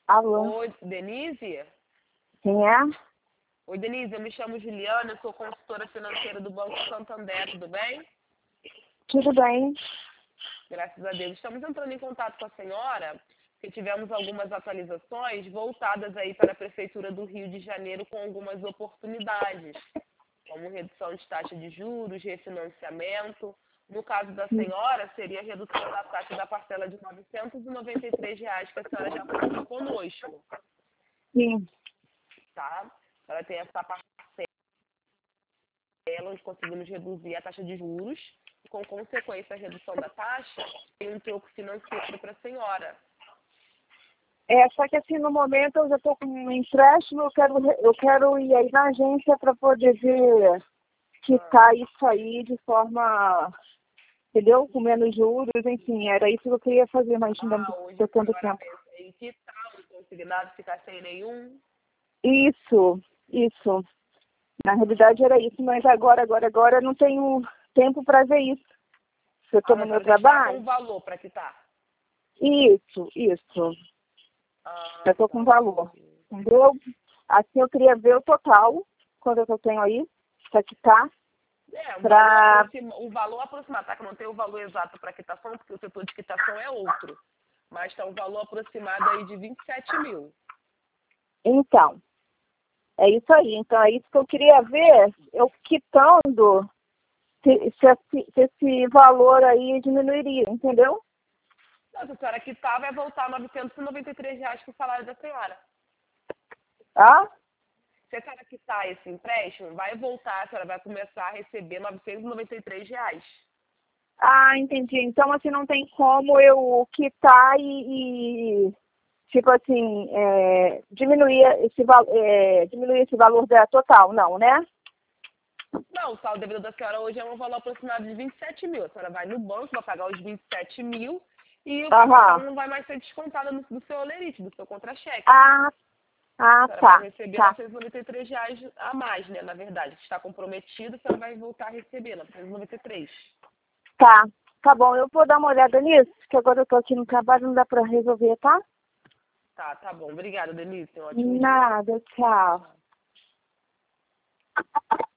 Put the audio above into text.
Alô? Oi, Denise? Quem é? Oi, Denise, eu me chamo Juliana, eu sou consultora financeira do Banco Santander, tudo bem? Tudo bem? Graças a Deus. Estamos entrando em contato com a senhora, porque tivemos algumas atualizações voltadas aí para a Prefeitura do Rio de Janeiro com algumas oportunidades, como redução de taxa de juros, refinanciamento. No caso da senhora, seria a redução da taxa da parcela de R$ 993 que a senhora já comprou conosco, Sim. tá? Ela tem essa parcela onde conseguimos reduzir a taxa de juros e, com consequência, a redução da taxa, tem um troco financeiro para a senhora. Só que assim, no momento eu já estou com um empréstimo, eu quero ir aí na agência para poder ver quitar isso aí de forma, entendeu? Com menos juros, enfim, era isso que eu queria fazer, mas ainda não Hoje estou a tendo senhora tempo. pensa em quitar o consignado, ficar sem nenhum. Isso. Na realidade era isso, mas agora eu não tenho tempo para ver isso. Eu estou Ah, no mas a meu senhora já está com trabalho. o valor para quitar. Isso. Eu estou com valor, entendeu? Assim eu queria ver o total, quanto eu tenho aí, para quitar, para... O valor aproximado, tá? Que eu não tenho o valor exato para quitação, porque o setor de quitação é outro. Mas está um valor aproximado aí de 27 mil. Então, é isso aí. Então, é isso que eu queria ver, eu quitando, se esse valor aí diminuiria, entendeu? Não, se a senhora quitar, vai voltar R$ 993 para o salário da senhora. Tá? Se a senhora quitar esse empréstimo, vai voltar, a senhora vai começar a receber R$ 993. Ah, entendi. Então, assim, não tem como eu quitar tipo assim, diminuir esse valor da total, não, né? Não, o saldo devido da senhora hoje é um valor aproximado de 27 mil. A senhora vai no banco, vai pagar os 27 mil e a quitação não vai mais ser descontada do seu olerite, do seu contra-cheque. Ah, A senhora vai tá. receber R$ 993 a mais, né? Na verdade, que está comprometido, a senhora vai voltar a receber R$ 993. Tá bom, eu vou dar uma olhada nisso, que agora eu tô aqui no trabalho, não dá pra resolver, tá? Tá bom. Obrigada, Denise. Um ótimo dia. Nada, tchau.